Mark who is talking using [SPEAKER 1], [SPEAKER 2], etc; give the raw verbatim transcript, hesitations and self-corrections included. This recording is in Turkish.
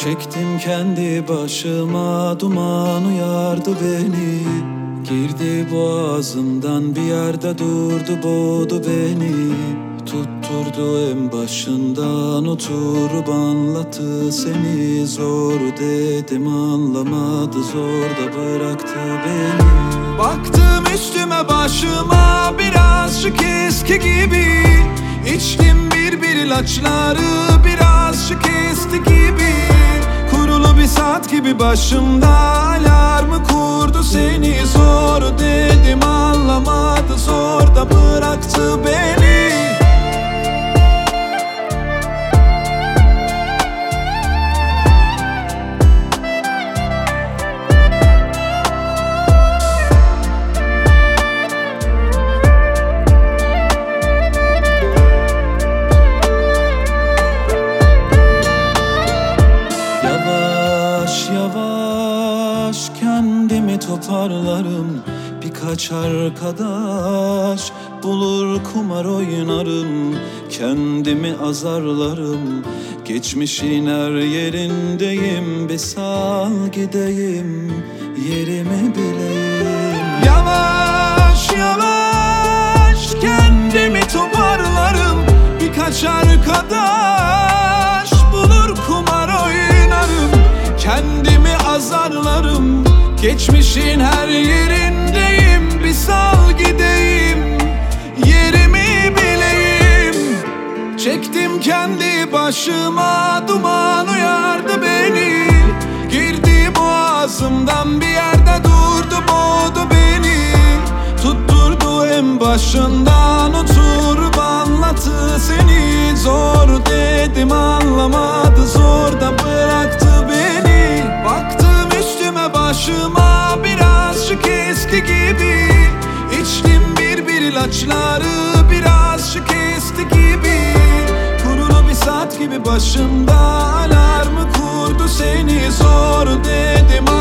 [SPEAKER 1] Çektim kendi başıma, duman uyardı beni. Girdi boğazımdan, bir yerde durdu, boğdu beni. Tutturdu en başından, oturup anlattı seni. Zor dedim anlamadı, zor da bıraktı beni. Baktım üstüme başıma, birazcık eski gibi. İçtim bir bir ilaçları, birazcık esti gibi. Kurulu bir saat gibi başımda, alarmı kurdu seni. Zor dedim anlamadı, zor da bıraktı beni. Yavaş kendimi toparlarım, birkaç arkadaş bulur kumar oynarım. Kendimi azarlarım, geçmişin her yerindeyim. Bir sal gideyim, yerimi bileyim. Yavaş yavaş kendimi toparlarım, birkaç arkadaş bulur kumar oynarım. Kendimi azarlarım, geçmişin her yerindeyim. Bir sal gideyim, yerimi bileyim. Çektim kendi başıma, duman uyardı beni. Girdi boğazımdan, bir yerde durdu, boğdu beni. Tutturdu en başından, oturup anlattı seni. Zor dedim anlamadı, zor da bıraktı beni. Baktım üstüme başıma, birazcık eski gibi. İçtim bir bir ilaçları, birazcık esti gibi. Kurulu bir saat gibi başımda, alarmı kurdu seni. Zor dedim